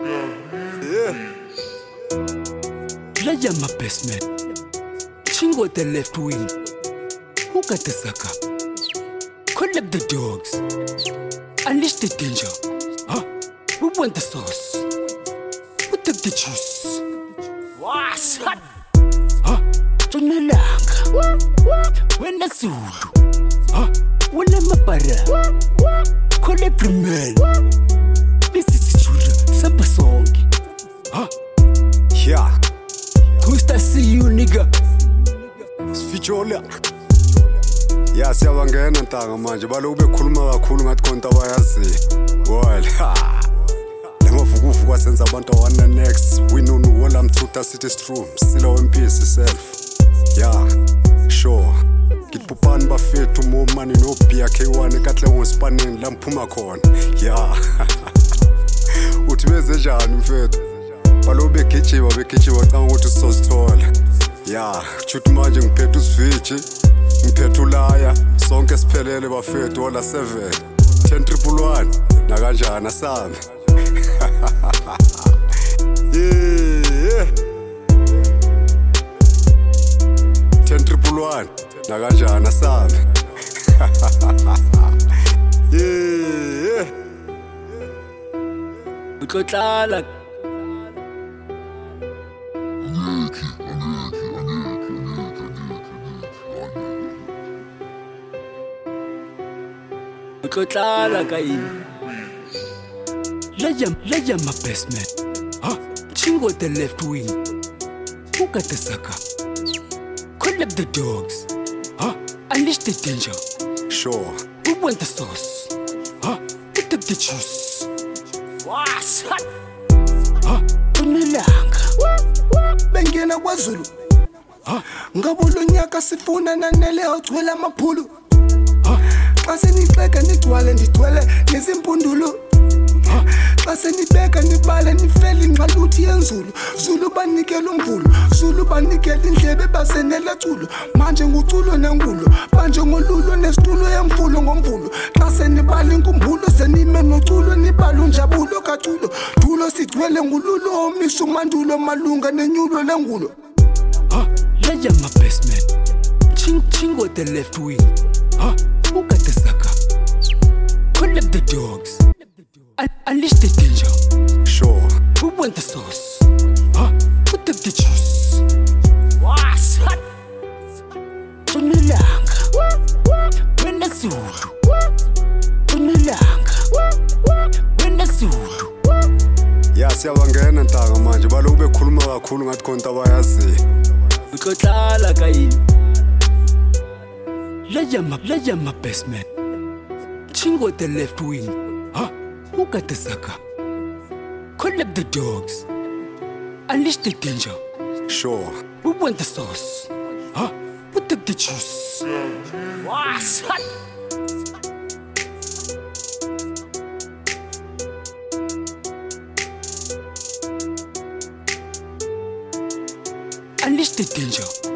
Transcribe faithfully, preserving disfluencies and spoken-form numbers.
Playa my best man. Chingo the left wing. Who got the sucker? Call up the dogs. Unleash the danger. Huh? We want the sauce. We take the juice. What's hot? Huh? Tonalanga. When the Zulu. Huh? When I'm a para. Call every man. This is Julia. Samba song. Huh? Yeah. Gusta see you nigga. Sfijola. Ya siyabangena ntanga manje balobe khuluma kakhulu ngathi konke abayazi. Well. Lemavukuvu kwasenza abantu wana next. We know no all I'm truth as it is true. Silo empisi self. Yeah. Sure. Kitpupani bafethu more money no beer K one ekahle ngospaneni la mphuma khona. Yeah. Uthi beze njani mfethu? Balobe gijiwa begijiwa xa ukuthi sizozithola. Yeah, chuthi manje ngiphethe usiviji, ngiphethe ulaya, sonke siphelele bafethu ola seven. ten triple one na kanjani asami. Yeah. ten triple one na kanjani asami. Yeah. Utlotlala. Utlotlala kaini. Leja, leja my best man. Huh? Chingo the left wing. Who got the sucker? Call up the dogs. Huh? Unleash the danger. Sure. We want the sauce. Huh? We take the juice. What's hot? Huh? Tonalanga. Bengena kwaZulu. Huh? Ngabulu nyaka sifuna nanele ogcwele amaphulu. Huh? Xa senixeka nigcwale ndithwele nezimpundulo. Xa senibeka nibale nifele ingxaluthi yenzulu. Zulu banikela umvulo, Zulu banikela indlebe basenela culo. Manje nguculo nengulo, manje ngolulo nesitulo yemvulo ngomvulo. Xa senibala inkumbulo senime noculo nibala unjabulo kaculo. Dulo sigcwele ngululo omisa umandulo malunga nenyulo lengulo. Huh? Leja my best man. Ching chingo the left wing. Huh? Who got the sucker? Call up the dogs. Un unleash the danger. Sure. We want the sauce. Huh? We take the juice. What's hot? Tonalanga. When the Zulu. Tonalanga. When the Zulu. Ya siyabangena ntanga manje balobe khuluma kakhulu ngathi konke abayazi. Utlotlala kaini. Leja my, leja my best man. Chingo the left wing. Huh? Who got the sucker? Call up the dogs. Unleash the danger. Sure. We want the sauce. Huh? We take the juice. What's hot? Unleash the danger.